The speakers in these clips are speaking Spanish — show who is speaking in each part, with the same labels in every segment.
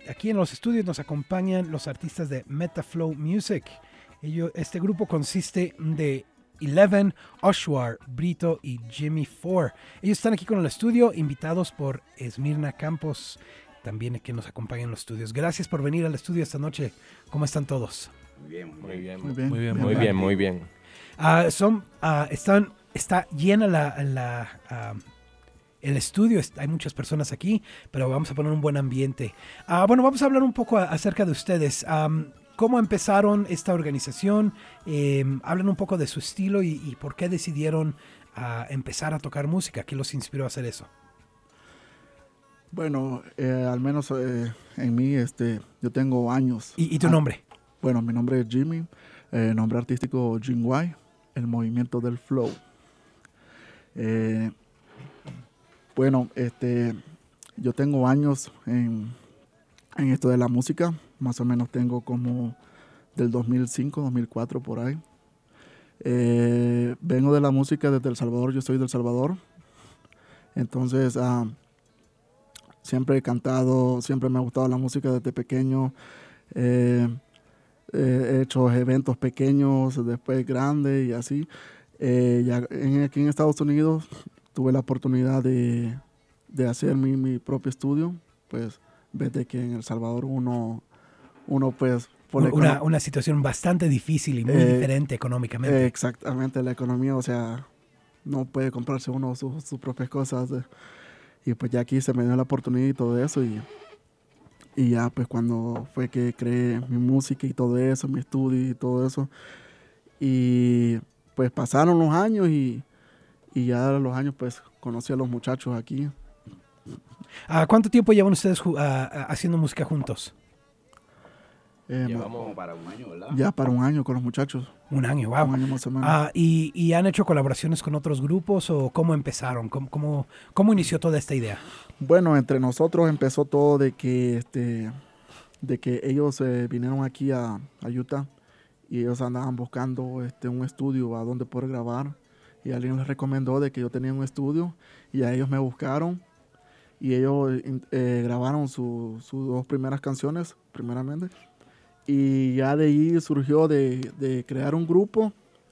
Speaker 1: aquí en los estudios nos acompañan los artistas de Metaflow Music. Este grupo consiste de Eleven, Oshwar, Brito y Jimmy Four. Ellos están aquí con el estudio, invitados por Esmirna Campos, también que nos acompaña en los estudios. Gracias por venir al estudio esta noche. ¿Cómo están todos?
Speaker 2: Muy bien.
Speaker 1: Está llena el estudio, hay muchas personas aquí, pero vamos a poner un buen ambiente. Bueno, vamos a hablar un poco acerca de ustedes. ¿Cómo empezaron esta organización? Hablan un poco de su estilo y por qué decidieron empezar a tocar música. ¿Qué los inspiró a hacer eso?
Speaker 3: Bueno, al menos en mí, yo tengo años.
Speaker 1: ¿Y tu nombre?
Speaker 3: Bueno, mi nombre es Jimmy, nombre artístico Jim White, el movimiento del flow. Bueno, yo tengo años en esto de la música, más o menos tengo como del 2005, 2004 por ahí. Vengo de la música desde El Salvador, yo soy del Salvador, entonces siempre he cantado, siempre me ha gustado la música desde pequeño. He hecho eventos pequeños, después grandes y así. Aquí en Estados Unidos tuve la oportunidad de hacer mi propio estudio, pues desde que en El Salvador uno pues...
Speaker 1: Una situación bastante difícil y muy diferente económicamente.
Speaker 3: Exactamente, la economía, o sea, no puede comprarse uno sus propias cosas. Y pues ya aquí se me dio la oportunidad y todo eso. Y ya pues cuando fue que creé mi música y todo eso, mi estudio y todo eso. Y pues pasaron los años y ya a los años pues conocí a los muchachos aquí.
Speaker 1: ¿Cuánto tiempo llevan ustedes haciendo música juntos?
Speaker 2: Llevamos para un año, ¿verdad?
Speaker 3: Ya para un año con los muchachos.
Speaker 1: Un año, wow.
Speaker 3: Un año más o menos.
Speaker 1: ¿Y han hecho colaboraciones con otros grupos o cómo empezaron? ¿Cómo inició toda esta idea?
Speaker 3: Bueno, entre nosotros empezó todo de que ellos vinieron aquí a Utah y ellos andaban buscando un estudio a donde poder grabar y alguien les recomendó de que yo tenía un estudio y a ellos me buscaron y ellos grabaron sus dos primeras canciones primeramente y ya de ahí surgió de crear un grupo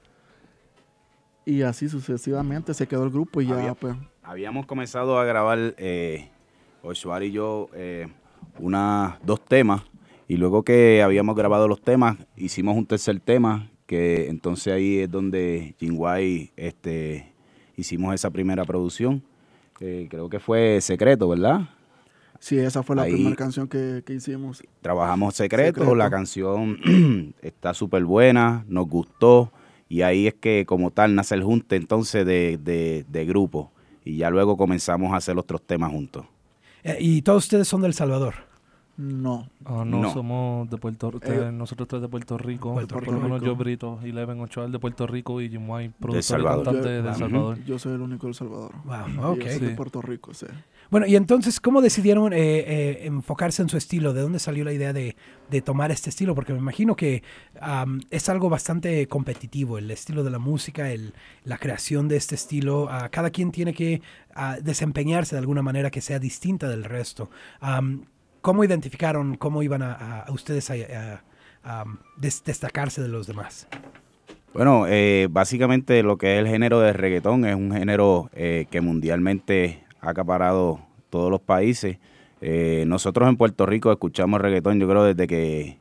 Speaker 3: y así sucesivamente se quedó el grupo y ya pues...
Speaker 2: Habíamos comenzado a grabar Oshwar y yo dos temas y luego que habíamos grabado los temas hicimos un tercer tema que entonces ahí es donde Jim White hicimos esa primera producción, creo que fue Secreto, ¿verdad?
Speaker 3: Sí, esa fue la primera canción que hicimos.
Speaker 2: Trabajamos Secreto. La canción está súper buena, nos gustó y ahí es que como tal nace el junte entonces de grupo y ya luego comenzamos a hacer otros temas juntos.
Speaker 1: ¿Y todos ustedes son de El Salvador?
Speaker 3: No.
Speaker 4: No, somos de nosotros tres de Puerto Rico. Por lo menos yo, Brito, Eleven, Ochoa de Puerto Rico y Jim White, productor y cantante de El Salvador.
Speaker 3: Yo soy el único del Salvador.
Speaker 1: Wow, ok.
Speaker 3: Yo soy de Puerto Rico, sí.
Speaker 1: Bueno, y entonces, ¿cómo decidieron enfocarse en su estilo? ¿De dónde salió la idea de tomar este estilo? Porque me imagino que es algo bastante competitivo, el estilo de la música, la creación de este estilo. Cada quien tiene que desempeñarse de alguna manera que sea distinta del resto. ¿Cómo identificaron cómo iban a ustedes a destacarse de los demás?
Speaker 2: Bueno, básicamente lo que es el género de reggaetón es un género que mundialmente ha acaparado todos los países. Nosotros en Puerto Rico escuchamos reggaetón, yo creo, desde que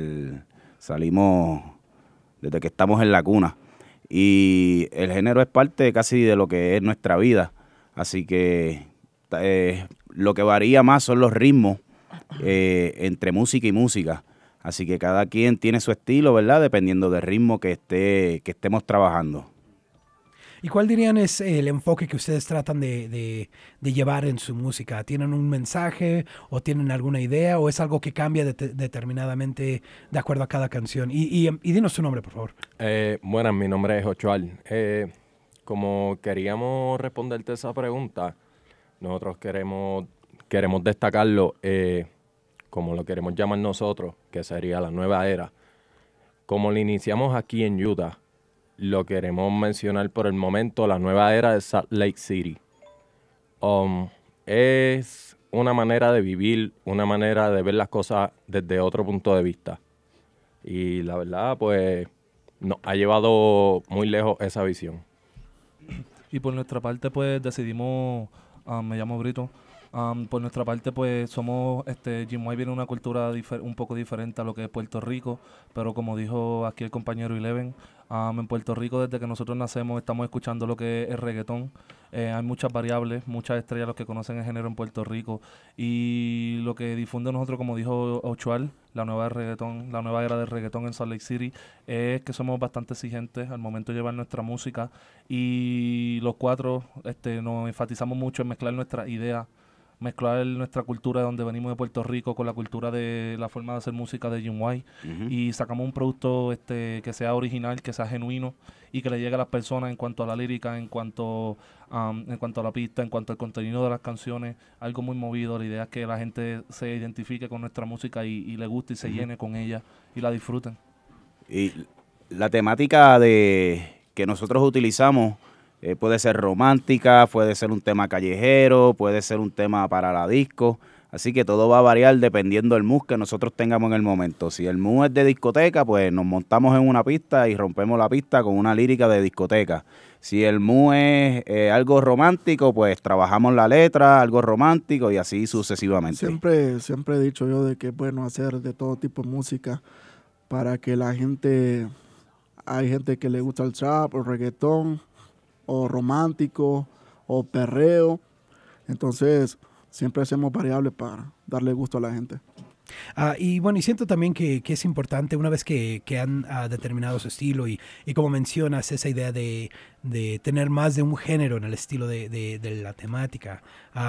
Speaker 2: desde que estamos en la cuna. Y el género es parte casi de lo que es nuestra vida. Así que lo que varía más son los ritmos entre música y música. Así que cada quien tiene su estilo, ¿verdad? Dependiendo del ritmo que estemos trabajando.
Speaker 1: ¿Y cuál dirían es el enfoque que ustedes tratan de llevar en su música? ¿Tienen un mensaje o tienen alguna idea o es algo que cambia determinadamente de acuerdo a cada canción? Y dinos su nombre, por favor.
Speaker 4: Bueno, mi nombre es Ochoa. Como queríamos responderte esa pregunta, nosotros queremos destacarlo, como lo queremos llamar nosotros, que sería la nueva era. Como lo iniciamos aquí en Utah, lo queremos mencionar por el momento, la nueva era de Salt Lake City. Es una manera de vivir, una manera de ver las cosas desde otro punto de vista. Y la verdad, pues, nos ha llevado muy lejos esa visión.
Speaker 5: Y por nuestra parte, pues, decidimos, me llamo Brito, por nuestra parte, pues, somos, Jim White viene de una cultura un poco diferente a lo que es Puerto Rico, pero como dijo aquí el compañero Eleven, en Puerto Rico, desde que nosotros nacemos, estamos escuchando lo que es el reggaetón. Hay muchas variables, muchas estrellas los que conocen el género en Puerto Rico. Y lo que difunde nosotros, como dijo Ochoal, la nueva reggaetón, la nueva era del reggaetón en Salt Lake City, es que somos bastante exigentes al momento de llevar nuestra música. Y los cuatro nos enfatizamos mucho en mezclar nuestras ideas, mezclar nuestra cultura de donde venimos de Puerto Rico con la cultura de la forma de hacer música de Jim White, y sacamos un producto que sea original, que sea genuino y que le llegue a las personas en cuanto a la lírica, en cuanto a la pista, en cuanto al contenido de las canciones, algo muy movido. La idea es que la gente se identifique con nuestra música y le guste y se llene con ella y la disfruten.
Speaker 2: Y la temática que nosotros utilizamos puede ser romántica, puede ser un tema callejero, puede ser un tema para la disco. Así que todo va a variar dependiendo del mood que nosotros tengamos en el momento. Si el mood es de discoteca, pues nos montamos en una pista y rompemos la pista con una lírica de discoteca. Si el mood es algo romántico, pues trabajamos la letra, algo romántico y así sucesivamente.
Speaker 3: Siempre he dicho yo de que es bueno hacer de todo tipo de música para que la gente... Hay gente que le gusta el trap o reggaetón, o romántico, o perreo. Entonces, siempre hacemos variables para darle gusto a la gente.
Speaker 1: Y bueno, y siento también que es importante una vez que han determinado su estilo y como mencionas, esa idea de tener más de un género en el estilo de la temática.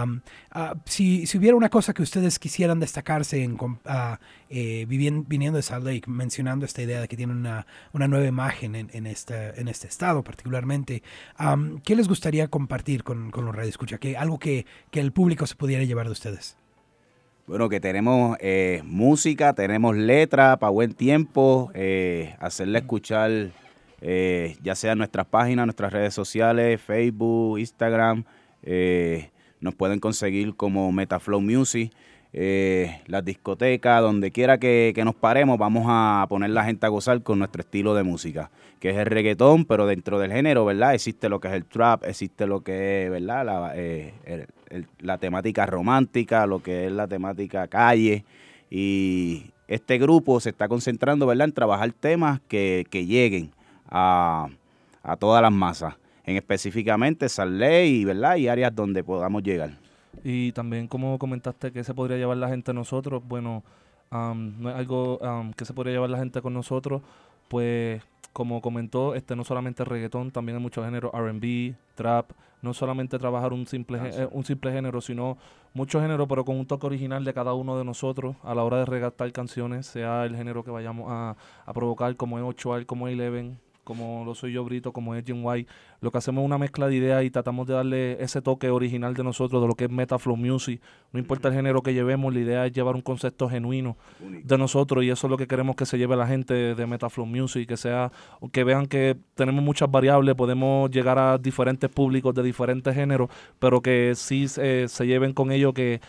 Speaker 1: Si hubiera una cosa que ustedes quisieran destacarse viniendo de Salt Lake, mencionando esta idea de que tienen una nueva imagen en este estado particularmente, ¿qué les gustaría compartir con los radioescuchas? Algo que el público se pudiera llevar de ustedes.
Speaker 2: Bueno, que tenemos música, tenemos letra para buen tiempo, hacerle escuchar ya sea en nuestras páginas, nuestras redes sociales, Facebook, Instagram, nos pueden conseguir como Metaflow Music, las discotecas, donde quiera que nos paremos, vamos a poner la gente a gozar con nuestro estilo de música, que es el reggaetón, pero dentro del género, ¿verdad? Existe lo que es el trap, existe lo que es, ¿verdad? La temática romántica, lo que es la temática calle, y este grupo se está concentrando, ¿verdad?, en trabajar temas que lleguen a todas las masas, en específicamente Salt Lake, ¿verdad?, y áreas donde podamos llegar.
Speaker 5: Y también, como comentaste, que se podría llevar la gente a nosotros, bueno, no es algo que se podría llevar la gente con nosotros, pues como comentó, no solamente reggaetón, también hay muchos géneros, R&B, trap, no solamente trabajar un simple género, sino muchos géneros, pero con un toque original de cada uno de nosotros a la hora de redactar canciones, sea el género que vayamos a provocar, como es Ochoal, como es Eleven, como lo soy yo, Brito, como es Jim White. Lo que hacemos es una mezcla de ideas y tratamos de darle ese toque original de nosotros, de lo que es Metaflow Music. No importa el género que llevemos, la idea es llevar un concepto genuino de nosotros, y eso es lo que queremos que se lleve la gente de Metaflow Music, que vean que tenemos muchas variables, podemos llegar a diferentes públicos de diferentes géneros, pero que sí se lleven con ello que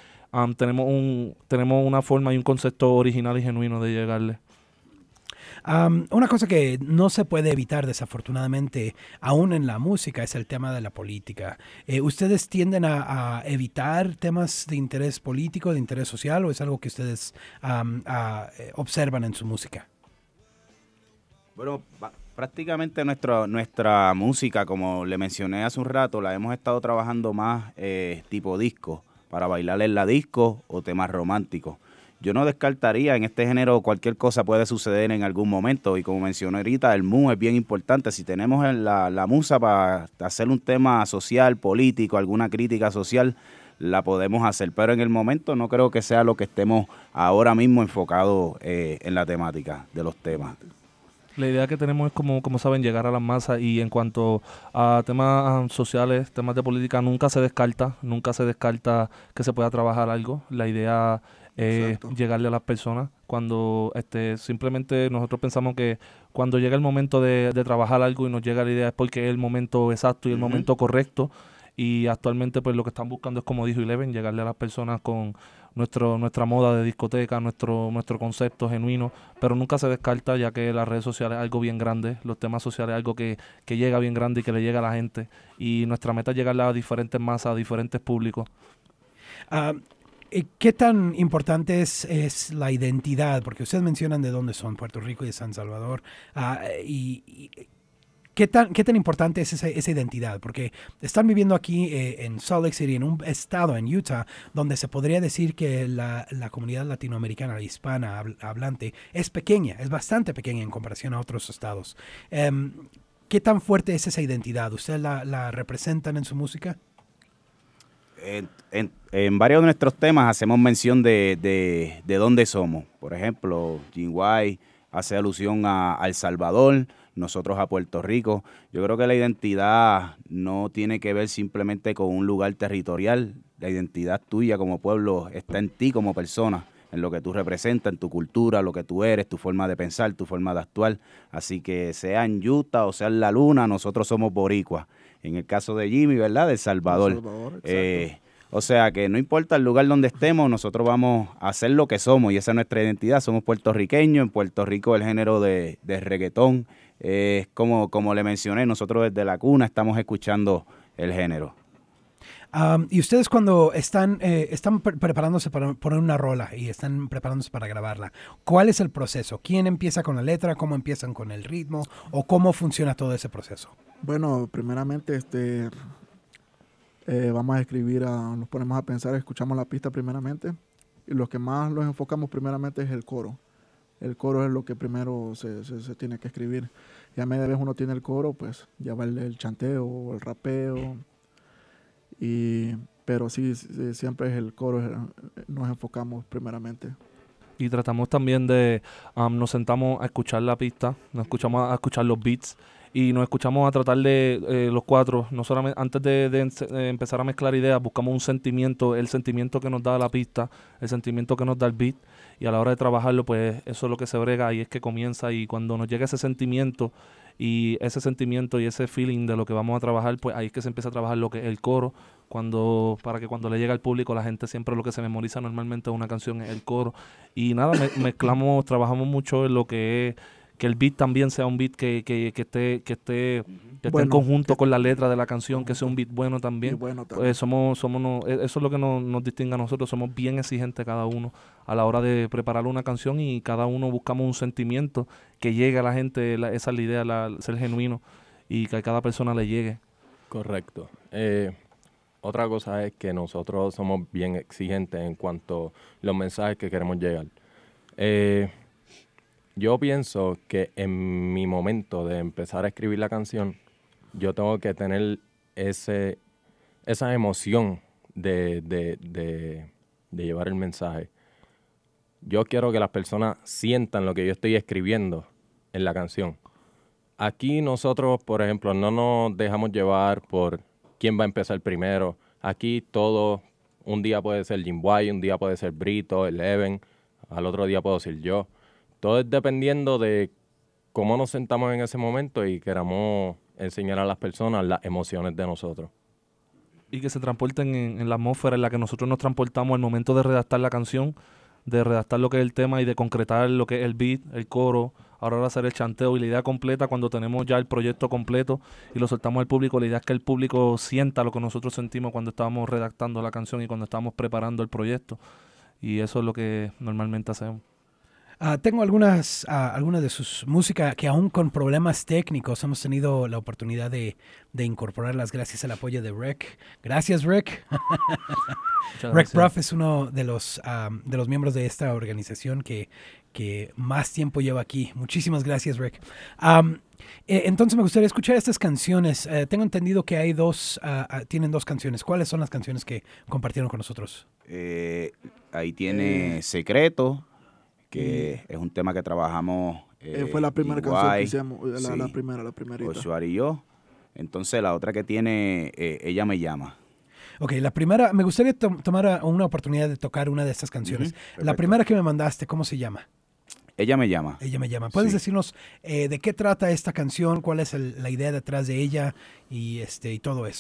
Speaker 5: tenemos una forma y un concepto original y genuino de llegarle.
Speaker 1: Una cosa que no se puede evitar, desafortunadamente, aún en la música, es el tema de la política. ¿Ustedes tienden a evitar temas de interés político, de interés social, o es algo que ustedes observan en su música?
Speaker 2: Bueno, prácticamente nuestra música, como le mencioné hace un rato, la hemos estado trabajando más tipo disco, para bailar en la disco o temas románticos. Yo no descartaría, en este género cualquier cosa puede suceder en algún momento, y como mencioné ahorita, el mood es bien importante. Si tenemos la musa para hacer un tema social, político, alguna crítica social, la podemos hacer, pero en el momento no creo que sea lo que estemos ahora mismo enfocados en la temática de los temas.
Speaker 5: La idea que tenemos es, como saben, llegar a las masas, y en cuanto a temas sociales, temas de política, nunca se descarta que se pueda trabajar algo. La idea es llegarle a las personas. Cuando simplemente nosotros pensamos que cuando llega el momento de trabajar algo y nos llega la idea es porque es el momento exacto y el momento correcto. y actualmente pues lo que están buscando es, como dijo Eleven, llegarle a las personas con nuestra moda de discoteca, nuestro concepto genuino, pero nunca se descarta, ya que las redes sociales es algo bien grande, los temas sociales es algo que llega bien grande y que le llega a la gente, y nuestra meta es llegarle a diferentes masas, a diferentes públicos.
Speaker 1: ¿Qué tan importante es la identidad? Porque ustedes mencionan de dónde son, Puerto Rico y de San Salvador, y ¿qué tan importante es esa identidad? Porque están viviendo aquí en Salt Lake City, en un estado, en Utah, donde se podría decir que la comunidad latinoamericana, la hispana hablante, es pequeña, es bastante pequeña en comparación a otros estados. ¿Qué tan fuerte es esa identidad? ¿Ustedes la representan en su música?
Speaker 2: En varios de nuestros temas hacemos mención de dónde somos. Por ejemplo, Jim hace alusión a El Salvador, nosotros a Puerto Rico. Yo creo que la identidad no tiene que ver simplemente con un lugar territorial. La identidad tuya como pueblo está en ti como persona, en lo que tú representas, en tu cultura, lo que tú eres, tu forma de pensar, tu forma de actuar. Así que sea en Utah o sea en la Luna, nosotros somos boricuas. En el caso de Jimmy, ¿verdad? De El Salvador. O sea que no importa el lugar donde estemos, nosotros vamos a hacer lo que somos y esa es nuestra identidad. Somos puertorriqueños. En Puerto Rico el género de reggaetón es como le mencioné, nosotros desde la cuna estamos escuchando el género.
Speaker 1: Y ustedes cuando están preparándose para poner una rola y están preparándose para grabarla, ¿cuál es el proceso? ¿Quién empieza con la letra? ¿Cómo empiezan con el ritmo? ¿O cómo funciona todo ese proceso?
Speaker 3: Bueno, primeramente vamos a escribir, nos ponemos a pensar, escuchamos la pista primeramente y lo que más nos enfocamos primeramente es el coro. El coro es lo que primero se tiene que escribir. Ya a media vez uno tiene el coro, pues ya va el chanteo, el rapeo. Pero sí, siempre es el coro, nos enfocamos primeramente.
Speaker 5: Y tratamos también de, nos sentamos a escuchar la pista, nos escuchamos a escuchar los beats y nos escuchamos a tratar de los cuatro, no solamente antes de empezar a mezclar ideas, buscamos un sentimiento, el sentimiento que nos da la pista, el sentimiento que nos da el beat, y a la hora de trabajarlo, pues eso es lo que se brega y es que comienza, y cuando nos llega ese sentimiento y ese feeling de lo que vamos a trabajar, pues ahí es que se empieza a trabajar lo que es el coro, para que cuando le llega al público, la gente siempre lo que se memoriza normalmente de una canción es el coro, y nada, mezclamos, trabajamos mucho en lo que es que el beat también sea un beat que esté en conjunto con la letra de la canción, que sea un beat bueno también. Eso es lo que nos distingue a nosotros, somos bien exigentes cada uno a la hora de preparar una canción y cada uno buscamos un sentimiento que llegue a la gente, esa es la idea, ser genuino y que a cada persona le llegue.
Speaker 4: Correcto. Otra cosa es que nosotros somos bien exigentes en cuanto a los mensajes que queremos llegar. Yo pienso que en mi momento de empezar a escribir la canción, yo tengo que tener esa emoción de llevar el mensaje. Yo quiero que las personas sientan lo que yo estoy escribiendo en la canción. Aquí nosotros, por ejemplo, no nos dejamos llevar por quién va a empezar primero. Aquí todo, un día puede ser Jim White, un día puede ser Brito, Eleven, al otro día puedo ser yo. Todo es dependiendo de cómo nos sentamos en ese momento y queramos enseñar a las personas las emociones de nosotros.
Speaker 5: Y que se transporten en la atmósfera en la que nosotros nos transportamos al momento de redactar la canción, de redactar lo que es el tema y de concretar lo que es el beat, el coro, ahora hacer el chanteo y la idea completa cuando tenemos ya el proyecto completo y lo soltamos al público. La idea es que el público sienta lo que nosotros sentimos cuando estábamos redactando la canción y cuando estábamos preparando el proyecto. Y eso es lo que normalmente hacemos.
Speaker 1: Tengo algunas de sus músicas que aún con problemas técnicos hemos tenido la oportunidad de incorporarlas gracias al apoyo de Rick. Gracias, Rick. Rick Bruff es uno de los miembros de esta organización que más tiempo lleva aquí. Muchísimas gracias, Rick. Entonces me gustaría escuchar estas canciones. Tengo entendido que hay tienen dos canciones. ¿Cuáles son las canciones que compartieron con nosotros?
Speaker 2: Ahí tiene Secreto, que es un tema que trabajamos.
Speaker 3: Fue la primera canción que hicimos,
Speaker 2: sí,
Speaker 3: la primerita.
Speaker 2: Ochoa y yo. Entonces la otra que tiene, Ella me llama.
Speaker 1: Ok, la primera, me gustaría tomar una oportunidad de tocar una de estas canciones. La primera que me mandaste, ¿cómo se llama?
Speaker 2: Ella me llama.
Speaker 1: Ella me llama. ¿Puedes decirnos de qué trata esta canción? ¿Cuál es la idea detrás de ella? Y todo eso.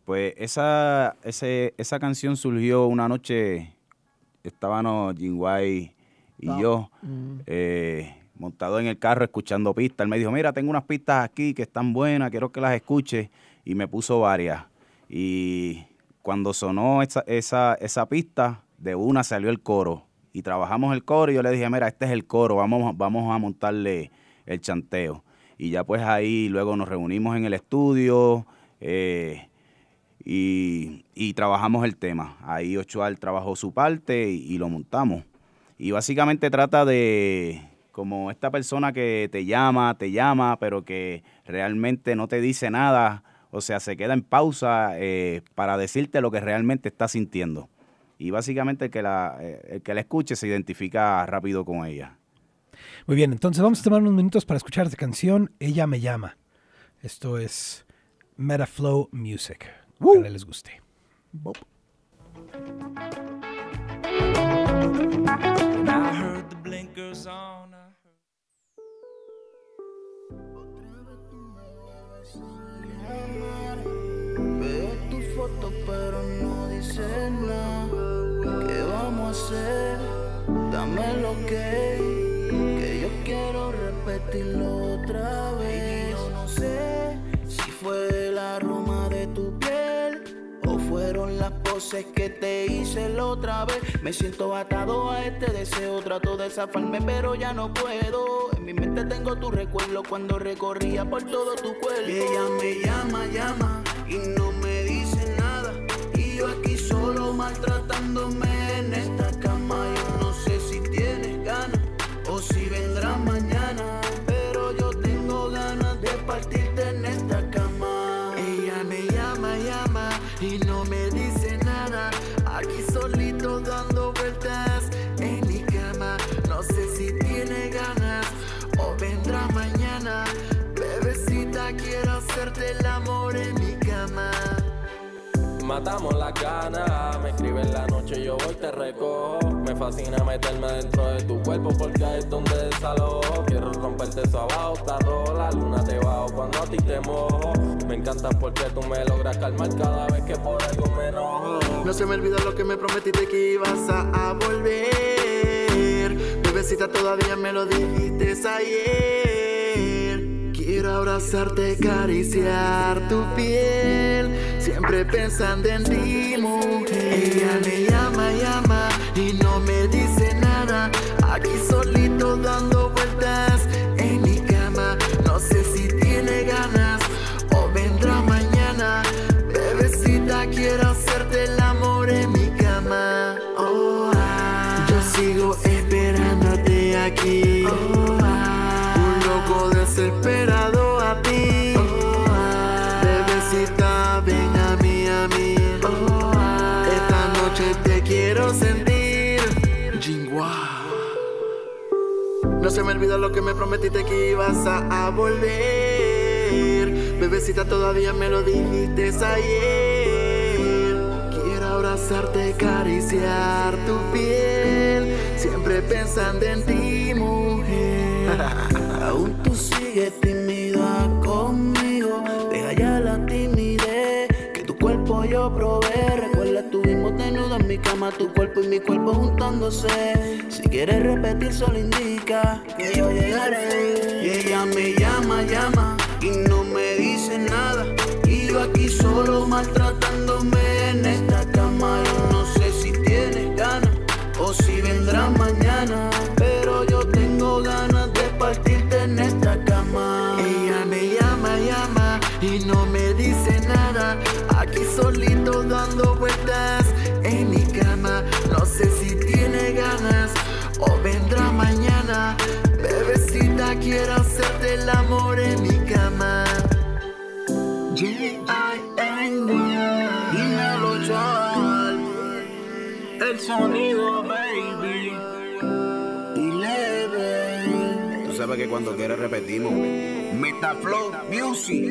Speaker 2: Pues esa canción surgió una noche, estábamos Jinguay y yo montados en el carro escuchando pistas. Él me dijo, mira, tengo unas pistas aquí que están buenas, quiero que las escuches, y me puso varias. Y cuando sonó esa pista, de una salió el coro, y trabajamos el coro, y yo le dije, mira, este es el coro, vamos a montarle el chanteo. Y ya pues ahí luego nos reunimos en el estudio, y trabajamos el tema. Ahí Ochoal trabajó su parte y lo montamos. Y básicamente trata de como esta persona que te llama, pero que realmente no te dice nada, o sea, se queda en pausa para decirte lo que realmente está sintiendo. Y básicamente el que la escuche se identifica rápido con ella.
Speaker 1: Muy bien, entonces vamos a tomar unos minutos para escuchar esta canción, Ella me llama. Esto es Metaflow Music. Ojalá les guste.
Speaker 3: Bob.
Speaker 6: I heard the blinkers on.
Speaker 7: Veo tu foto pero no dice nada. ¿Qué vamos a hacer? Dame lo que yo quiero repetirlo otra vez. Yo no sé si fue el aroma de tu piel o fueron las poses que te hice la otra vez. Me siento atado a este deseo, trato de zafarme pero ya no puedo. En mi mente tengo tu recuerdo cuando recorría por todo tu cuerpo. Y ella me llama y no me dice nada. Y yo aquí solo maltratándome en esta cama. Yo no sé si tienes ganas o si vendrás mañana, pero yo tengo ganas de partirte en esta cama. Ella me llama y no me dice nada. Aquí solito dando vueltas en mi cama. No sé si tiene ganas o vendrá mañana. Bebecita, quiero hacerte el amor en mi cama.
Speaker 4: Matamos las ganas, me escribe en la noche, yo voy, te recojo. Me fascina meterme dentro de tu cuerpo porque ahí es donde desalojo. Quiero romperte eso abajo, está rojo, la luna te bajo cuando a ti te mojo. Me encanta porque tú me logras calmar cada vez que por algo me enojo.
Speaker 7: No se me olvida lo que me prometiste que ibas a volver. Bebecita, todavía me lo dijiste ayer. Quiero abrazarte, acariciar tu piel, siempre pensando en ti, mujer. Ella me llama y no me dice nada. Aquí solito dando vueltas en mi cama. No sé si tiene ganas o vendrá mañana. Bebecita, quiero hacerte el amor en mi cama. Oh, yo sigo esperándote aquí. Un loco desesperado a ti. Bebecita, ven a mí. Esta noche te quiero sentir. Jinguá. No se me olvida lo que me prometiste que ibas a volver. Bebecita, todavía me lo dijiste ayer. Quiero abrazarte, acariciar tu piel, siempre pensando en ti, mujer. Aún tú sigues tímida conmigo. Deja ya la timidez, que tu cuerpo yo probé. Recuerda, estuvimos desnudos en mi cama, tu cuerpo y mi cuerpo juntándose. Si quieres repetir, solo indica que yo llegaré. Y ella me llama y no me dice nada. Y yo aquí solo maltratándome en esta cama. Yo no sé si tienes ganas o si vendrás mañana, pero yo tengo ganas de partirte en esta cama. Ella me llama y no me dice nada. Aquí solito dando vueltas en mi cama. No sé si tiene ganas o vendrá mañana. Bebecita, quiero hacerte el amor en mi cama. G.I.N.D. Dímelo, Joel. El sonido, baby. Y leve.
Speaker 2: Tú sabes que cuando quieres repetimos.
Speaker 7: Metaflow Music.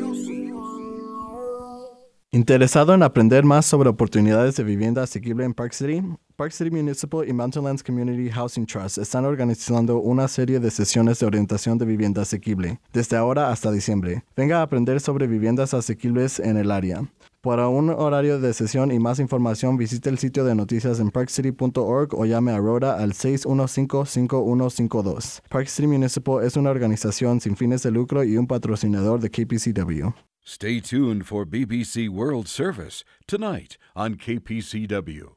Speaker 3: ¿Interesado en aprender más sobre oportunidades de vivienda asequible en Park City? Park City Municipal y Mountainlands Community Housing Trust están organizando una serie de sesiones de orientación de vivienda asequible, desde ahora hasta diciembre. Venga a aprender sobre viviendas asequibles en el área.
Speaker 8: Para un horario de sesión y más información, visite el sitio de noticias en parkcity.org o llame a Rhoda al 615-5152. Park City Municipal es una organización sin fines de lucro y un patrocinador de KPCW.
Speaker 9: Stay tuned for BBC World Service tonight on KPCW.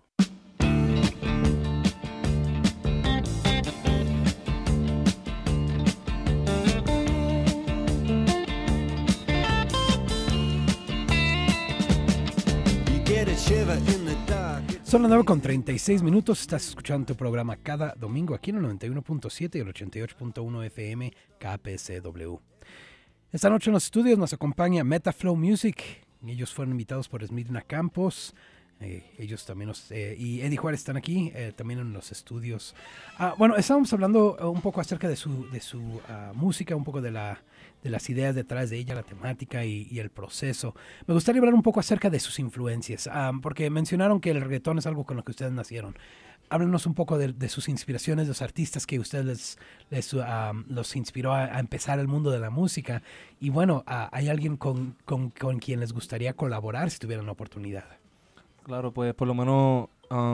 Speaker 1: Son las 9:36. Estás escuchando tu programa cada domingo aquí en el 91.7 y el 88.1 FM KPCW. Esta noche en los estudios nos acompaña Metaflow Music. Ellos fueron invitados por Esmirna Campos. Ellos también y Eddie Juárez están aquí también en los estudios. Bueno, estábamos hablando un poco acerca de su música, un poco de las ideas detrás de ella, la temática y el proceso. Me gustaría hablar un poco acerca de sus influencias, porque mencionaron que el reggaetón es algo con lo que ustedes nacieron. Háblenos un poco de sus inspiraciones, de los artistas que ustedes los inspiró a empezar el mundo de la música. Y bueno, ¿hay alguien con quien les gustaría colaborar si tuvieran la oportunidad?
Speaker 5: Claro, pues por lo menos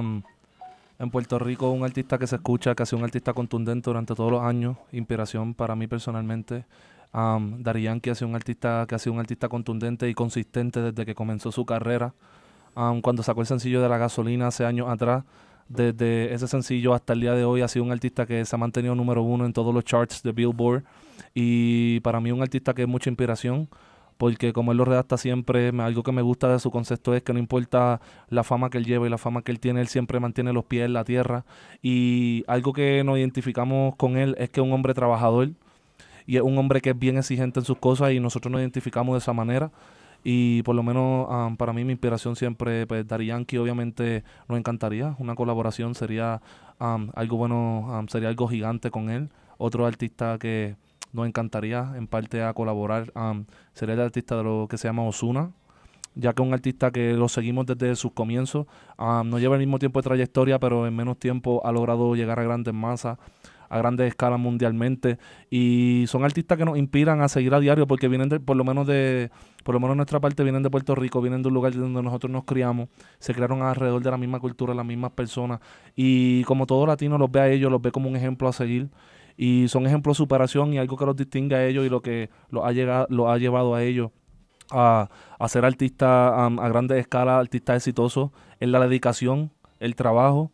Speaker 5: en Puerto Rico un artista que se escucha, que ha sido un artista contundente durante todos los años, inspiración para mí personalmente. Daddy Yankee ha sido un artista contundente y consistente desde que comenzó su carrera. Cuando sacó el sencillo de La Gasolina hace años atrás, desde ese sencillo hasta el día de hoy ha sido un artista que se ha mantenido número 1 en todos los charts de Billboard. Y para mí un artista que es mucha inspiración, porque como él lo redacta siempre, algo que me gusta de su concepto es que no importa la fama que él lleva y la fama que él tiene, él siempre mantiene los pies en la tierra. Y algo que nos identificamos con él es que es un hombre trabajador y es un hombre que es bien exigente en sus cosas y nosotros nos identificamos de esa manera. Y por lo menos para mí mi inspiración siempre, pues Daddy Yankee obviamente nos encantaría. Una colaboración sería algo bueno, sería algo gigante con él. Otro artista que nos encantaría en parte a colaborar sería el artista de lo que se llama Ozuna, ya que es un artista que lo seguimos desde sus comienzos. No lleva el mismo tiempo de trayectoria, pero en menos tiempo ha logrado llegar a grandes masas, a grandes escalas mundialmente, y son artistas que nos inspiran a seguir a diario porque vienen por lo menos nuestra parte vienen de Puerto Rico, vienen de un lugar donde nosotros nos criamos, se crearon alrededor de la misma cultura, las mismas personas, y como todo latino los ve a ellos, los ve como un ejemplo a seguir. Y son ejemplos de superación y algo que los distingue a ellos y lo que los ha llevado a ellos a ser artistas a grandes escalas, artistas exitosos, es la dedicación, el trabajo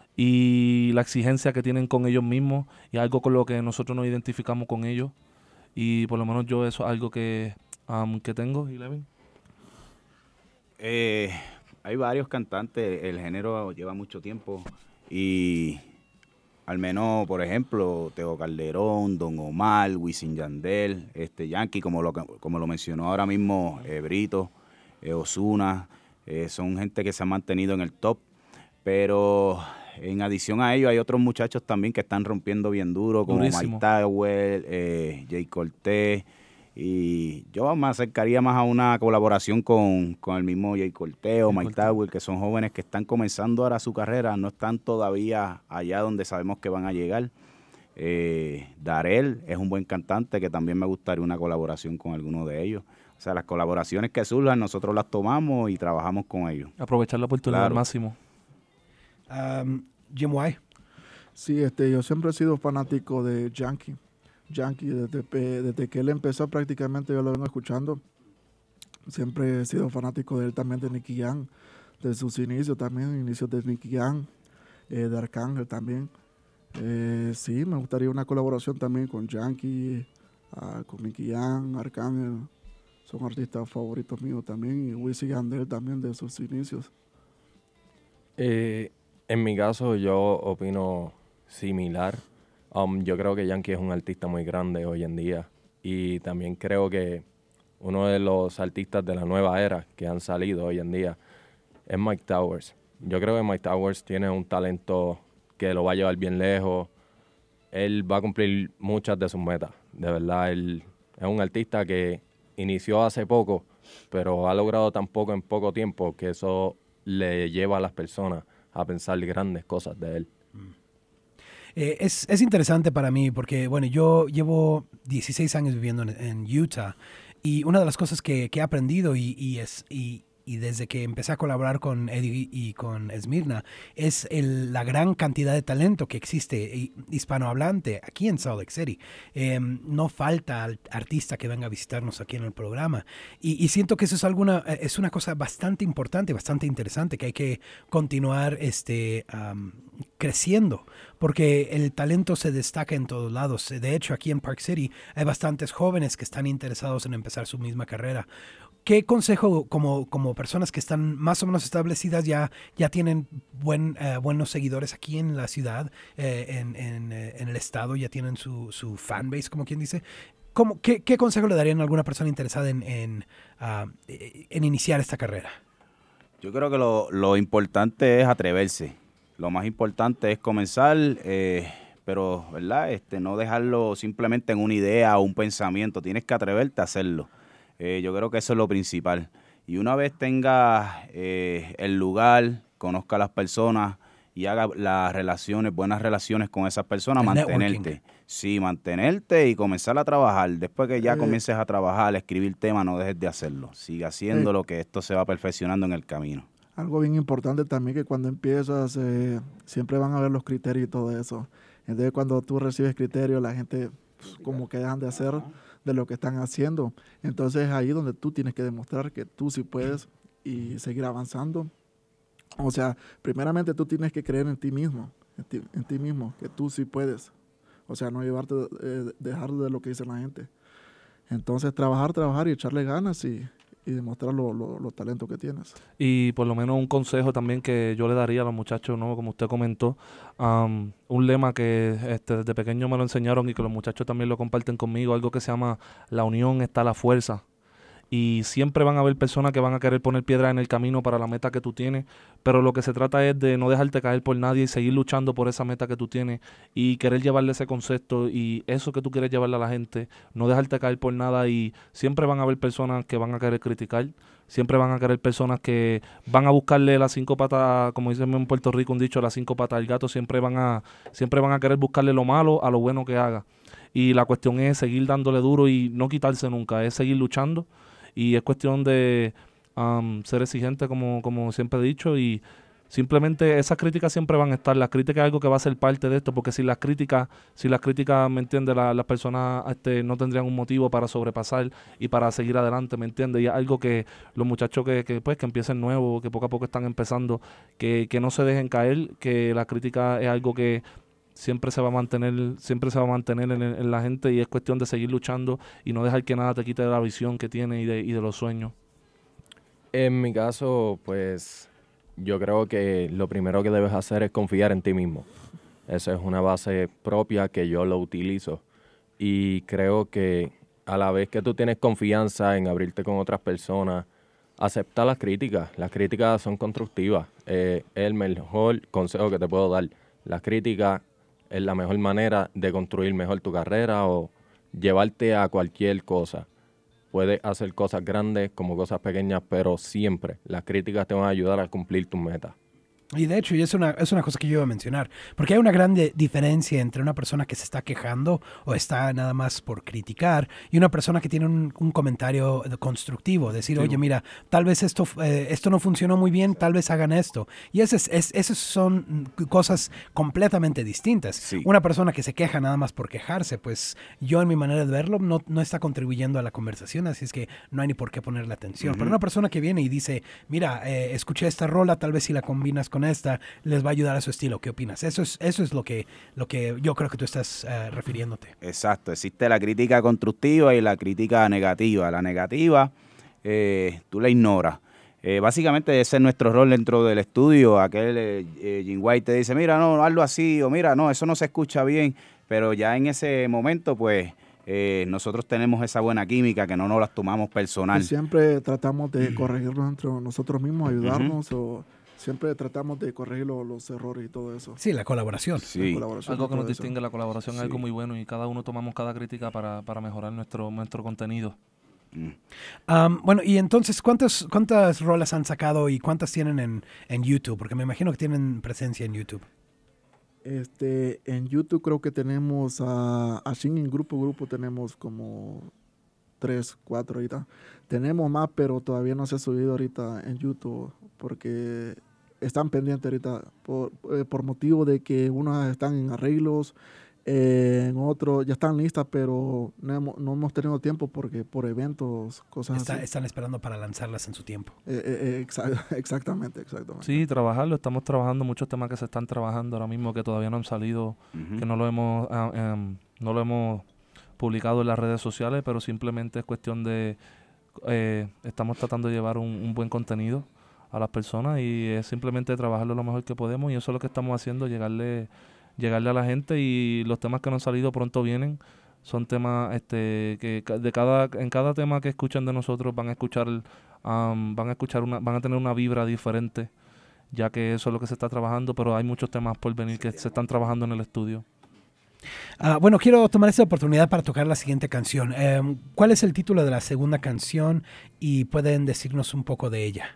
Speaker 5: y la exigencia que tienen con ellos mismos, y algo con lo que nosotros nos identificamos con ellos. Y por lo menos yo eso es algo que tengo. ¿Y Levin?
Speaker 2: Hay varios cantantes, el género lleva mucho tiempo y al menos, por ejemplo, Tego Calderón, Don Omar, Wisin Yandel, Yankee, como lo mencionó ahora mismo Brito, Ozuna, son gente que se ha mantenido en el top, pero en adición a ello hay otros muchachos también que están rompiendo bien duro, como
Speaker 5: Durísimo.
Speaker 2: Mike Tower, Jay Cortez, y yo me acercaría más a una colaboración con el mismo Jay Cortez o Mike Tower, que son jóvenes que están comenzando ahora su carrera, no están todavía allá donde sabemos que van a llegar. Darel es un buen cantante que también me gustaría una colaboración con alguno de ellos. O sea, las colaboraciones que surjan nosotros las tomamos y trabajamos con ellos.
Speaker 5: Aprovechar la oportunidad al máximo.
Speaker 1: Jim White.
Speaker 3: Sí, yo siempre he sido fanático de Yankee. Yankee, desde que él empezó prácticamente yo lo vengo escuchando. Siempre he sido fanático de él, también de Nicky Jam, de sus inicios también, inicios de Nicky Jam, de Arcángel también. Sí, me gustaría una colaboración también con Yankee, con Nicky Jam, Arcángel. Son artistas favoritos míos también, y Wisin Yandel también de sus inicios.
Speaker 4: En mi caso yo opino similar. Yo creo que Yankee es un artista muy grande hoy en día, y también creo que uno de los artistas de la nueva era que han salido hoy en día es Mike Towers. Yo creo que Mike Towers tiene un talento que lo va a llevar bien lejos. Él va a cumplir muchas de sus metas. De verdad, él es un artista que inició hace poco, pero ha logrado tan poco en poco tiempo que eso le lleva a las personas a pensar grandes cosas de él.
Speaker 1: Es interesante para mí porque, bueno, yo llevo 16 años viviendo en Utah, y una de las cosas que he aprendido y y desde que empecé a colaborar con Eddie y con Esmirna, es la gran cantidad de talento que existe hispanohablante aquí en Salt Lake City. No falta artista que venga a visitarnos aquí en el programa. Y siento que eso es una cosa bastante importante, bastante interesante, que hay que continuar creciendo, porque el talento se destaca en todos lados. De hecho, aquí en Park City hay bastantes jóvenes que están interesados en empezar su misma carrera. ¿Qué consejo como personas que están más o menos establecidas, ya tienen buenos seguidores aquí en la ciudad, en el estado, ya tienen su fanbase, como quien dice? ¿Qué consejo le darían a alguna persona interesada en iniciar esta carrera?
Speaker 2: Yo creo que lo importante es atreverse. Lo más importante es comenzar, pero ¿verdad? No dejarlo simplemente en una idea o un pensamiento. Tienes que atreverte a hacerlo. Yo creo que eso es lo principal. Y una vez tengas el lugar, conozca a las personas y haga buenas relaciones con esas personas, mantenerte. Sí, mantenerte y comenzar a trabajar. Después que ya comiences a trabajar, a escribir temas, no dejes de hacerlo. Sigue haciéndolo, que esto se va perfeccionando en el camino.
Speaker 3: Algo bien importante también, que cuando empiezas siempre van a ver los criterios y todo eso. Entonces cuando tú recibes criterios, la gente como que dejan de hacer de lo que están haciendo. Entonces ahí donde tú tienes que demostrar que tú sí puedes y seguir avanzando. O sea, primeramente tú tienes que creer en ti mismo, que tú sí puedes. O sea, no dejar de lo que dice la gente. Entonces trabajar y echarle ganas y demostrar los talentos que tienes.
Speaker 5: Y por lo menos un consejo también que yo le daría a los muchachos, ¿no? Como usted comentó, un lema que desde pequeño me lo enseñaron y que los muchachos también lo comparten conmigo, algo que se llama: la unión está la fuerza. Y siempre van a haber personas que van a querer poner piedras en el camino para la meta que tú tienes, pero lo que se trata es de no dejarte caer por nadie y seguir luchando por esa meta que tú tienes y querer llevarle ese concepto y eso que tú quieres llevarle a la gente, no dejarte caer por nada. Y siempre van a haber personas que van a querer criticar, siempre van a querer personas que van a buscarle las 5 patas, como dicen en Puerto Rico un dicho, las 5 patas del gato. Siempre van a querer buscarle lo malo a lo bueno que haga. Y la cuestión es seguir dándole duro y no quitarse nunca, es seguir luchando. Y es cuestión de ser exigente, como siempre he dicho, y simplemente esas críticas siempre van a estar. Las críticas es algo que va a ser parte de esto, porque si las críticas, ¿me entiendes? Las personas no tendrían un motivo para sobrepasar y para seguir adelante, ¿me entiendes? Y es algo que los muchachos que empiecen nuevos, que poco a poco están empezando, que no se dejen caer, que la crítica es algo que siempre se va a mantener en la gente, y es cuestión de seguir luchando y no dejar que nada te quite de la visión que tienes y de los sueños.
Speaker 4: En mi caso, pues yo creo que lo primero que debes hacer es confiar en ti mismo. Esa es una base propia que yo lo utilizo, y creo que a la vez que tú tienes confianza en abrirte con otras personas, acepta las críticas. Las críticas son constructivas. Es el mejor consejo que te puedo dar. Las críticas es la mejor manera de construir mejor tu carrera o llevarte a cualquier cosa. Puedes hacer cosas grandes como cosas pequeñas, pero siempre las críticas te van a ayudar a cumplir tus metas.
Speaker 1: Y de hecho, y es una cosa que yo iba a mencionar, porque hay una gran diferencia entre una persona que se está quejando o está nada más por criticar y una persona que tiene un comentario constructivo, decir, oye, mira, tal vez esto no funcionó muy bien, tal vez hagan esto. Y esas son cosas completamente distintas.
Speaker 2: Sí.
Speaker 1: Una persona que se queja nada más por quejarse, pues yo en mi manera de verlo no está contribuyendo a la conversación, así es que no hay ni por qué ponerle atención. Pero una persona que viene y dice, mira, escuché esta rola, tal vez si la combinas con esta, les va a ayudar a su estilo. ¿Qué opinas? Eso es lo que yo creo que tú estás refiriéndote.
Speaker 2: Exacto. Existe la crítica constructiva y la crítica negativa. La negativa, tú la ignoras. Básicamente ese es nuestro rol dentro del estudio. Aquel Jim White te dice, mira, no, hazlo así, o mira, no, eso no se escucha bien. Pero ya en ese momento, pues, nosotros tenemos esa buena química que no nos las tomamos personal.
Speaker 3: Y siempre tratamos de corregirnos entre nosotros mismos, ayudarnos o... Siempre tratamos de corregir los errores y todo eso.
Speaker 1: Sí, la colaboración.
Speaker 2: Sí.
Speaker 5: Algo que nos distingue, la colaboración es algo muy bueno, y cada uno tomamos cada crítica para mejorar nuestro contenido.
Speaker 1: Bueno, y entonces, ¿cuántas rolas han sacado y cuántas tienen en YouTube? Porque me imagino que tienen presencia en YouTube.
Speaker 3: En YouTube creo que tenemos, así en grupo tenemos como 3, 4 ahorita. Tenemos más, pero todavía no se ha subido ahorita en YouTube porque están pendientes ahorita por motivo de que unos están en arreglos, en otros ya están listas, pero no hemos tenido tiempo porque por eventos, cosas así.
Speaker 1: Están esperando para lanzarlas en su tiempo.
Speaker 3: Exactamente.
Speaker 5: Sí, estamos trabajando muchos temas que se están trabajando ahora mismo que todavía no han salido, que no lo hemos publicado en las redes sociales, pero simplemente es cuestión de estamos tratando de llevar un buen contenido a las personas y es simplemente trabajarlo lo mejor que podemos y eso es lo que estamos haciendo, llegarle a la gente y los temas que no han salido pronto vienen. Son temas que en cada tema que escuchan de nosotros van a tener una vibra diferente, ya que eso es lo que se está trabajando, pero hay muchos temas por venir que se están trabajando en el estudio.
Speaker 1: Bueno, quiero tomar esta oportunidad para tocar la siguiente canción. ¿Cuál es el título de la segunda canción y pueden decirnos un poco de ella?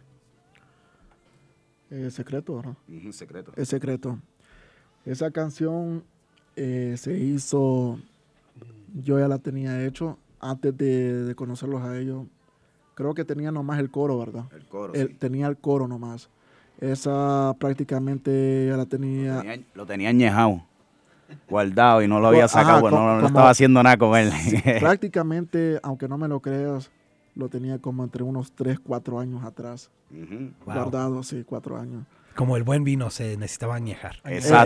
Speaker 3: Secreto, ¿no?
Speaker 2: Secreto.
Speaker 3: Es secreto. Esa canción se hizo, yo ya la tenía hecho antes de conocerlos a ellos. Creo que tenía nomás el coro, ¿verdad?
Speaker 2: El coro,
Speaker 3: sí. Tenía el coro nomás. Esa prácticamente ya la tenía...
Speaker 2: Lo tenía añejado, guardado y no lo había sacado, no estaba haciendo nada con él.
Speaker 3: Sí, prácticamente, aunque no me lo creas, lo tenía como entre unos 3, 4 años atrás. Guardado, sí, 4 años.
Speaker 1: Como el buen vino se necesitaba añejar.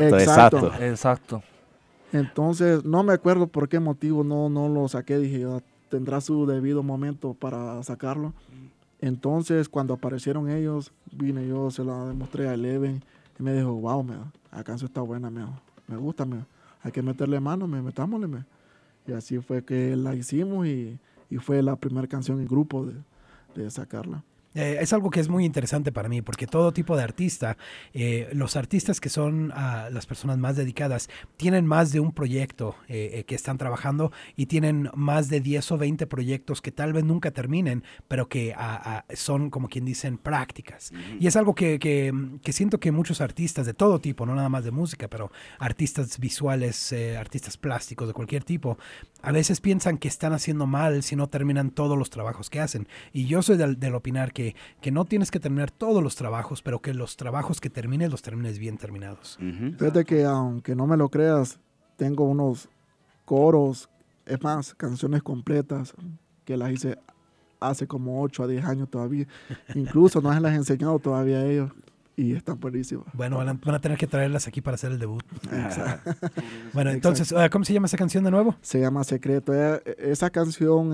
Speaker 5: Exacto.
Speaker 3: Entonces, no me acuerdo por qué motivo no lo saqué. Dije, tendrá su debido momento para sacarlo. Entonces, cuando aparecieron ellos, vine yo, se la demostré a Eleven y me dijo, wow, la canción está buena, me gusta, hay que meterle mano, metámosle. Y así fue que la hicimos y fue la primera canción en grupo de sacarla.
Speaker 1: Es algo que es muy interesante para mí, porque todo tipo de artista, los artistas que son las personas más dedicadas, tienen más de un proyecto que están trabajando y tienen más de 10 o 20 proyectos que tal vez nunca terminen, pero que son, como quien dicen, prácticas. Y es algo que siento que muchos artistas de todo tipo, no nada más de música, pero artistas visuales, artistas plásticos de cualquier tipo, a veces piensan que están haciendo mal si no terminan todos los trabajos que hacen. Y yo soy del opinar que no tienes que terminar todos los trabajos, pero que los trabajos que termines, los termines bien terminados.
Speaker 3: Fíjate que aunque no me lo creas, tengo unos coros, es más, canciones completas que las hice hace como 8 a 10 años todavía. Incluso no se las he enseñado todavía a ellos y están buenísimas.
Speaker 1: Bueno, van a tener que traerlas aquí para hacer el debut.
Speaker 3: Exacto.
Speaker 1: Bueno, entonces, ¿cómo se llama esa canción de nuevo?
Speaker 3: Se llama Secreto. Esa canción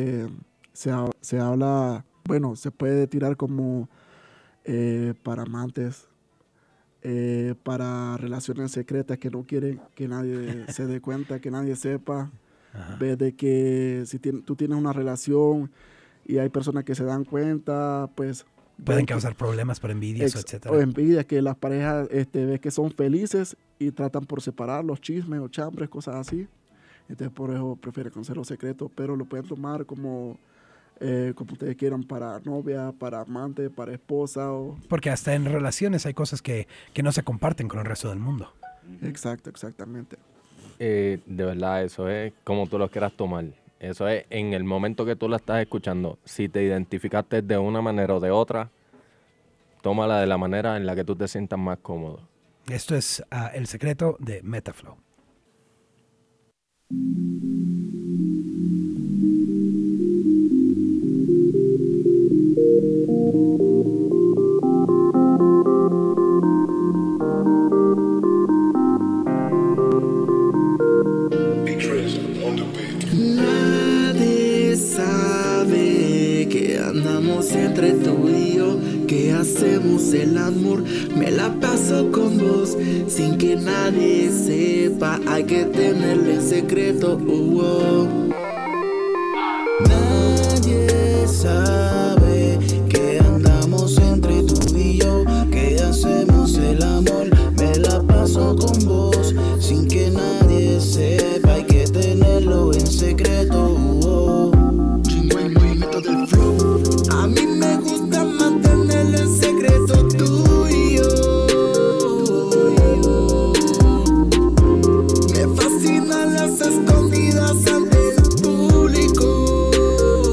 Speaker 3: se habla... Bueno, se puede tirar como para amantes, para relaciones secretas que no quieren que nadie se dé cuenta, que nadie sepa. Ves de que si tú tienes una relación y hay personas que se dan cuenta, pues...
Speaker 1: Pueden causar problemas por envidias, etc.
Speaker 3: O envidia, que las parejas ves que son felices y tratan por separar los chismes o chambres, cosas así. Entonces por eso prefieren conocerlo secreto, pero lo pueden tomar como ustedes quieran, para novia, para amante, para esposa.
Speaker 1: Porque hasta en relaciones hay cosas que no se comparten con el resto del mundo.
Speaker 3: Exactamente.
Speaker 4: De verdad, eso es como tú lo quieras tomar. Eso es en el momento que tú la estás escuchando. Si te identificaste de una manera o de otra, tómala de la manera en la que tú te sientas más cómodo.
Speaker 1: Esto es El Secreto de Metaflow.
Speaker 7: Nadie sabe que andamos entre tú y yo, que hacemos el amor. Me la paso con vos sin que nadie sepa. Hay que tenerle secreto. Nadie sabe que andamos entre tú y yo, que hacemos el amor. Me la paso con vos sin que nadie sepa. Hay que tenerlo en secreto. A mí me gusta mantenerlo en secreto tú y yo. Me fascinan las escondidas ante el público.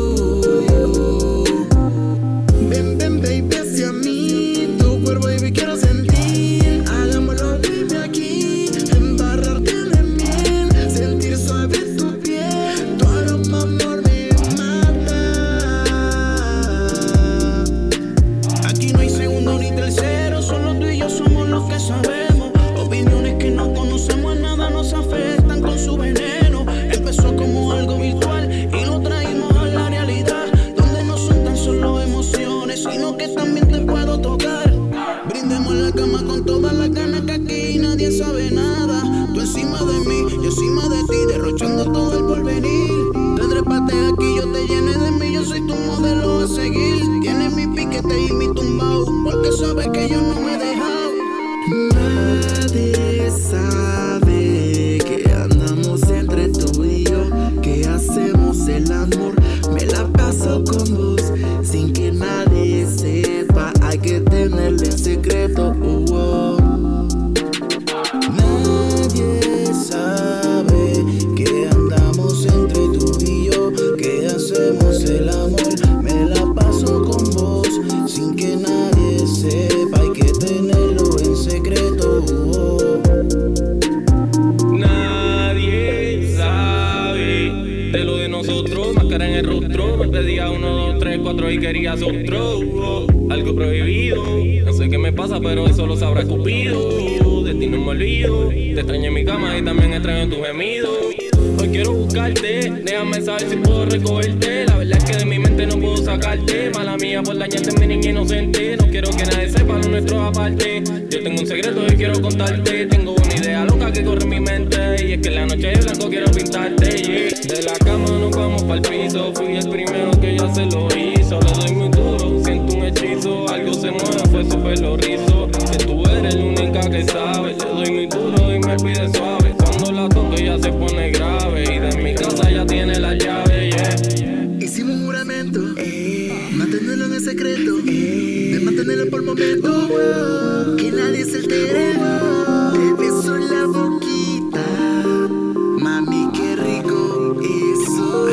Speaker 10: cara en el rostro. Me pedía 1, 2, 3, 4 y querías otro. Algo prohibido, no sé qué me pasa, pero eso lo sabrá Cupido. De ti no me olvido, te extraño en mi cama y también extraño tus gemidos. Hoy quiero buscarte, déjame saber si puedo recogerte. La verdad es que de mi mente no puedo sacarte. Mala mía por dañarte mi niña inocente. No quiero que nadie sepa lo nuestro aparte. Yo tengo un secreto y quiero contarte. Tengo una idea loca que corre en mi mente. Y es que en la noche de blanco quiero pintarte, yeah. De la cama nos vamos pa'l piso. Fui el primero que ya se lo hizo. Le doy muy duro, siento un hechizo. Algo se mueve, fue su pelo rizo. Que tú eres la única que sabe. Le doy muy duro y me pide suave. Cuando la toco ella se pone grave. Y de mi casa ya tiene la llave, yeah.
Speaker 7: Hicimos un juramento, mantenerlo en el secreto, de mantenerlo por momento, que nadie se entere. Te beso en la boquita, mami, qué rico eso.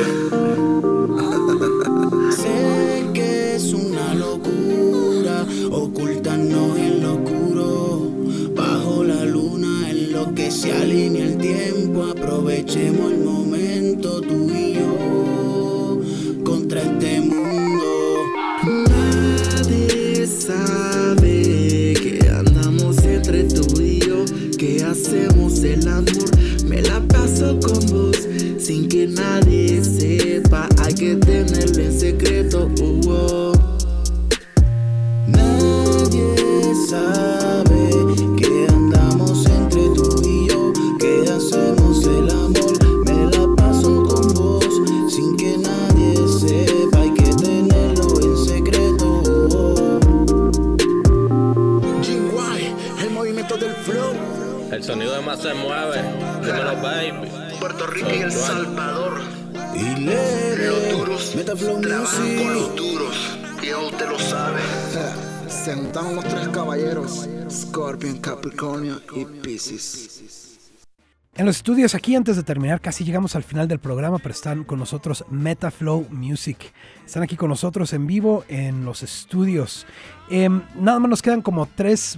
Speaker 11: Sé que es una locura ocultarnos en lo oscuro. Bajo la luna en lo que se alinea el tiempo. Aprovechemos el momento tú y yo contra este mundo.
Speaker 7: Nadie sabe que andamos entre tú y yo, que hacemos el amor. Me la paso con vos sin que nadie sepa. Hay que tenerlo en secreto.
Speaker 11: Nadie sabe que andamos entre tú y yo, que hacemos el amor. Me la paso con vos sin que nadie sepa. Hay que tenerlo en secreto.
Speaker 7: G-Guay, el movimiento del flow.
Speaker 10: El sonido de más se mueve. Dímelo, baby.
Speaker 7: Puerto Rico y El Salvador.
Speaker 11: Y leve,
Speaker 7: Los duros
Speaker 11: Metaflow
Speaker 7: trabajan
Speaker 11: Music.
Speaker 7: con los duros. Y usted lo sabe. Sentaron los tres caballeros: Scorpion, Capricornio y Piscis.
Speaker 1: En los estudios aquí, antes de terminar, casi llegamos al final del programa, pero están con nosotros Metaflow Music. Están aquí con nosotros en vivo en los estudios. Nada más nos quedan como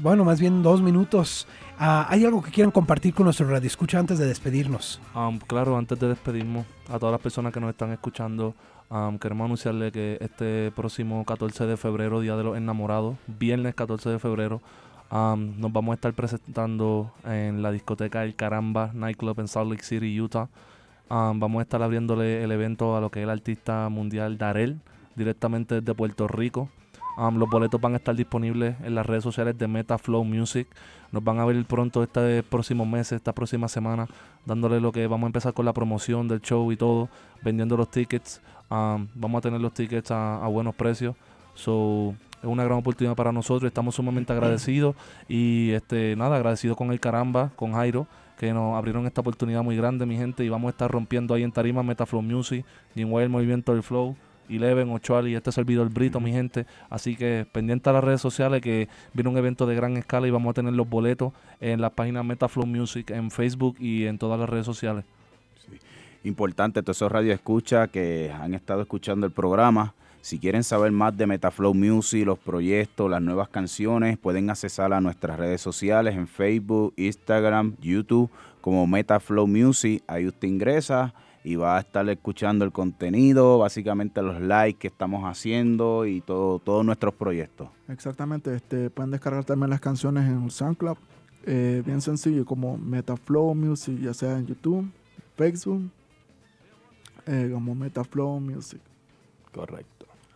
Speaker 1: 2 minutos. ¿Hay algo que quieran compartir con nuestro radioescucha antes de despedirnos?
Speaker 5: Claro, antes de despedirnos, a todas las personas que nos están escuchando, queremos anunciarle que este próximo 14 de febrero, Día de los Enamorados, viernes 14 de febrero, nos vamos a estar presentando en la discoteca El Caramba Nightclub en Salt Lake City, Utah. Vamos a estar abriéndole el evento a lo que es el artista mundial Darrell, directamente desde Puerto Rico. Los boletos van a estar disponibles en las redes sociales de Metaflow Music. Nos van a ver pronto este próximo mes, esta próxima semana, dándole lo que vamos a empezar con la promoción del show y todo, vendiendo los tickets. Vamos a tener los tickets a buenos precios. So, es una gran oportunidad para nosotros. Estamos sumamente agradecidos y agradecidos con El Caramba, con Jairo, que nos abrieron esta oportunidad muy grande, mi gente, y vamos a estar rompiendo ahí en tarima Metaflow Music, G-Guay, el movimiento del flow, Eleven, Ochoa y este servidor Brito, mi gente. Así que pendiente a las redes sociales, que viene un evento de gran escala y vamos a tener los boletos en la página Metaflow Music en Facebook y en todas las redes sociales.
Speaker 2: Sí. Importante, todos esos radioescuchas que han estado escuchando el programa. Si quieren saber más de Metaflow Music, los proyectos, las nuevas canciones, pueden accesar a nuestras redes sociales en Facebook, Instagram, YouTube, como Metaflow Music. Ahí usted ingresa y va a estar escuchando el contenido, básicamente los likes que estamos haciendo y todos nuestros proyectos.
Speaker 3: Exactamente, pueden descargar también las canciones en SoundCloud, bien sencillo, como Metaflow Music, ya sea en YouTube, Facebook, como Metaflow Music.
Speaker 4: Correcto.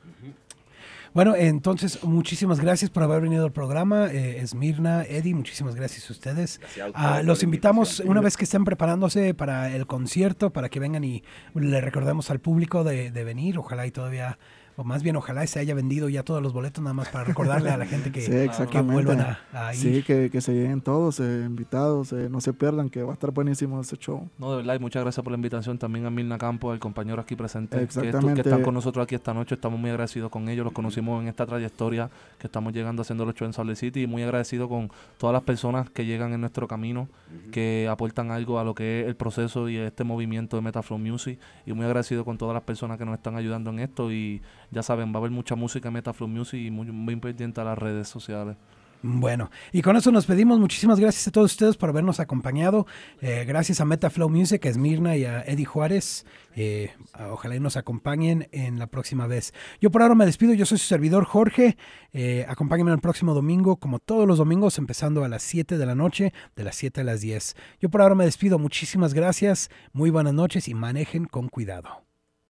Speaker 1: Bueno, entonces, muchísimas gracias por haber venido al programa. Esmirna, Eddie, muchísimas gracias a ustedes. Los invitamos una vez que estén preparándose para el concierto, para que vengan y le recordemos al público de venir. Ojalá y todavía, o más bien ojalá se haya vendido ya todos los boletos, nada más para recordarle a la gente que,
Speaker 3: sí,
Speaker 1: que vuelvan a ir.
Speaker 3: Sí, que se lleguen todos, invitados, no se pierdan, que va a estar buenísimo ese show.
Speaker 5: No, de verdad, y muchas gracias por la invitación también a Mirna Campos, el compañero aquí presente, que
Speaker 3: Exactamente.
Speaker 5: están con nosotros aquí esta noche. Estamos muy agradecidos con ellos, los conocimos en esta trayectoria que estamos llegando haciendo los shows en Salt Lake City, y muy agradecido con todas las personas que llegan en nuestro camino, que aportan algo a lo que es el proceso y este movimiento de Metaflow Music, y muy agradecido con todas las personas que nos están ayudando en esto. Y ya saben, va a haber mucha música en Metaflow Music y muy pendiente a las redes sociales.
Speaker 1: Bueno, y con eso nos pedimos. Muchísimas gracias a todos ustedes por habernos acompañado. Gracias a Metaflow Music, a Esmirna y a Eddie Juárez. Ojalá y nos acompañen en la próxima vez. Yo por ahora me despido. Yo soy su servidor Jorge. Acompáñenme el próximo domingo, como todos los domingos, empezando a las 7 de la noche, de las 7 a las 10. Yo por ahora me despido. Muchísimas gracias. Muy buenas noches y manejen con cuidado.